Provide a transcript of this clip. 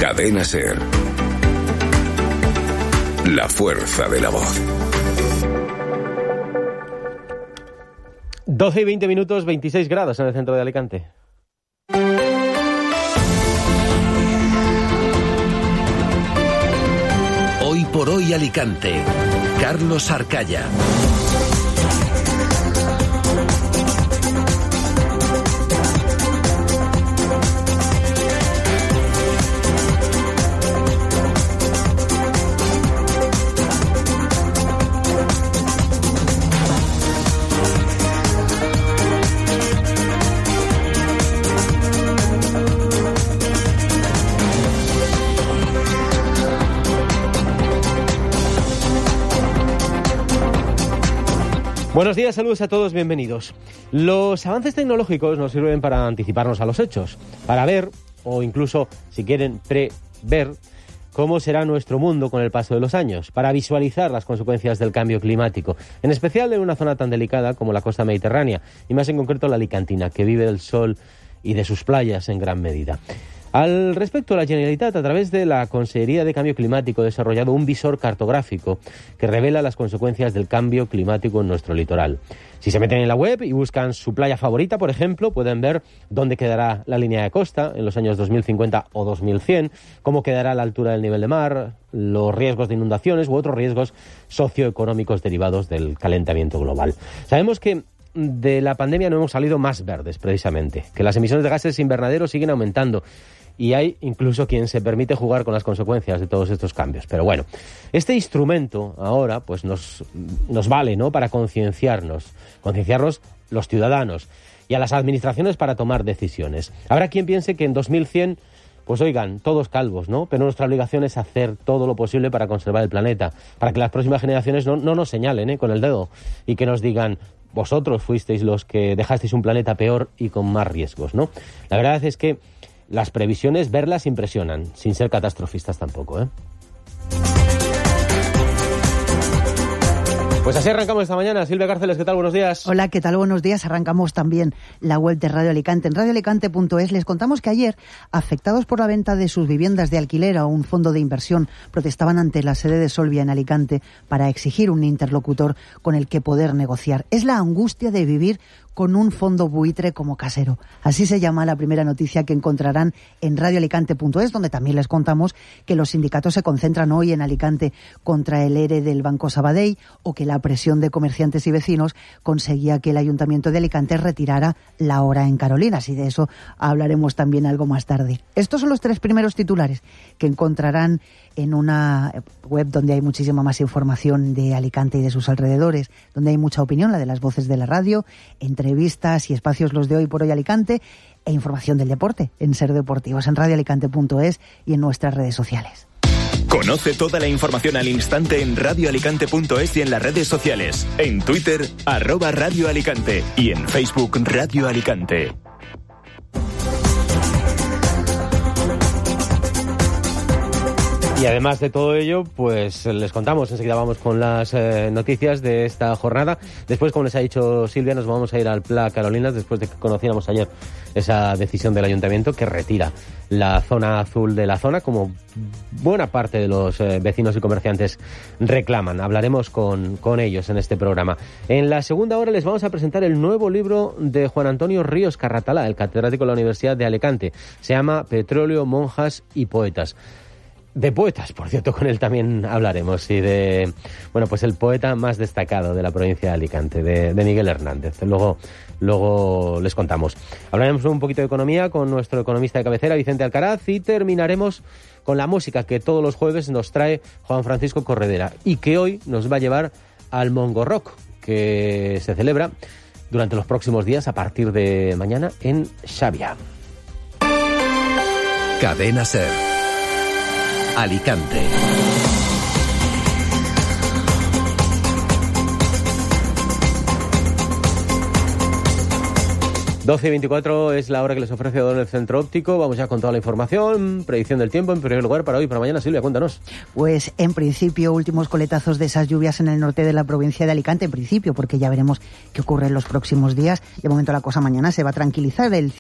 Cadena SER. La fuerza de la voz. 12 y 20 minutos, 26 grados en el centro de Alicante. Hoy por hoy Alicante. Carlos Arcaya. Buenos días, saludos a todos, bienvenidos. Los avances tecnológicos nos sirven para anticiparnos a los hechos, para ver, o incluso, si quieren, prever cómo será nuestro mundo con el paso de los años, para visualizar las consecuencias del cambio climático, en especial en una zona tan delicada como la costa mediterránea, y más en concreto la alicantina, que vive del sol y de sus playas en gran medida. Al respecto, la Generalitat, a través de la Consellería de Cambio Climático, ha desarrollado un visor cartográfico que revela las consecuencias del cambio climático en nuestro litoral. Si se meten en la web y buscan su playa favorita, por ejemplo, pueden ver dónde quedará la línea de costa en los años 2050 o 2100, cómo quedará la altura del nivel de mar, los riesgos de inundaciones u otros riesgos socioeconómicos derivados del calentamiento global. Sabemos que de la pandemia no hemos salido más verdes, precisamente, que las emisiones de gases invernadero siguen aumentando y hay incluso quien se permite jugar con las consecuencias de todos estos cambios. Pero bueno, este instrumento ahora pues nos vale, ¿no?, para concienciarnos los ciudadanos y a las administraciones para tomar decisiones. Habrá quien piense que en 2100, pues oigan, todos calvos, ¿no? Pero nuestra obligación es hacer todo lo posible para conservar el planeta, para que las próximas generaciones no nos señalen con el dedo y que nos digan: vosotros fuisteis los que dejasteis un planeta peor y con más riesgos, ¿no? La verdad es que las previsiones, verlas impresionan, sin ser catastrofistas tampoco, ¿eh? Pues así arrancamos esta mañana. Silvia Cárceles, ¿qué tal? Buenos días. Hola, ¿qué tal? Buenos días. Arrancamos también la web de Radio Alicante. En radioalicante.es les contamos que ayer, afectados por la venta de sus viviendas de alquiler a un fondo de inversión, protestaban ante la sede de Solvia en Alicante para exigir un interlocutor con el que poder negociar. Es la angustia de vivir con un fondo buitre como casero. Así se llama la primera noticia que encontrarán en radioalicante.es, donde también les contamos que los sindicatos se concentran hoy en Alicante contra el ERE del Banco Sabadell, o que la presión de comerciantes y vecinos conseguía que el Ayuntamiento de Alicante retirara la hora en Carolinas, y de eso hablaremos también algo más tarde. Estos son los tres primeros titulares que encontrarán en una web donde hay muchísima más información de Alicante y de sus alrededores, donde hay mucha opinión, la de las voces de la radio, entrevistas y espacios, los de Hoy por Hoy Alicante, e información del deporte en Ser Deportivos, en radioalicante.es y en nuestras redes sociales. Conoce toda la información al instante en radioalicante.es y en las redes sociales. En Twitter, @Radio Alicante, y en Facebook, Radio Alicante. Y además de todo ello, pues les contamos, enseguida vamos con las noticias de esta jornada. Después, como les ha dicho Silvia, nos vamos a ir al Pla Carolinas, después de que conociéramos ayer esa decisión del Ayuntamiento que retira la zona azul de la zona, como buena parte de los vecinos y comerciantes reclaman. Hablaremos con ellos en este programa. En la segunda hora les vamos a presentar el nuevo libro de Juan Antonio Ríos Carratalá, el catedrático de la Universidad de Alicante. Se llama Petróleo, monjas y poetas. De poetas, por cierto, con él también hablaremos, y de, bueno, pues el poeta más destacado de la provincia de Alicante, de Miguel Hernández. Luego les contamos. Hablaremos un poquito de economía con nuestro economista de cabecera, Vicente Alcaraz, y terminaremos con la música que todos los jueves nos trae Juan Francisco Corredera y que hoy nos va a llevar al Mongo Rock, que se celebra durante los próximos días a partir de mañana en Xavia. Cadena SER. Alicante. 12:24 es la hora que les ofrece Odón el Centro Óptico. Vamos ya con toda la información, predicción del tiempo. En primer lugar, para hoy y para mañana, Silvia, cuéntanos. Pues en principio, últimos coletazos de esas lluvias en el norte de la provincia de Alicante, en principio, porque ya veremos qué ocurre en los próximos días. De momento la cosa mañana se va a tranquilizar. El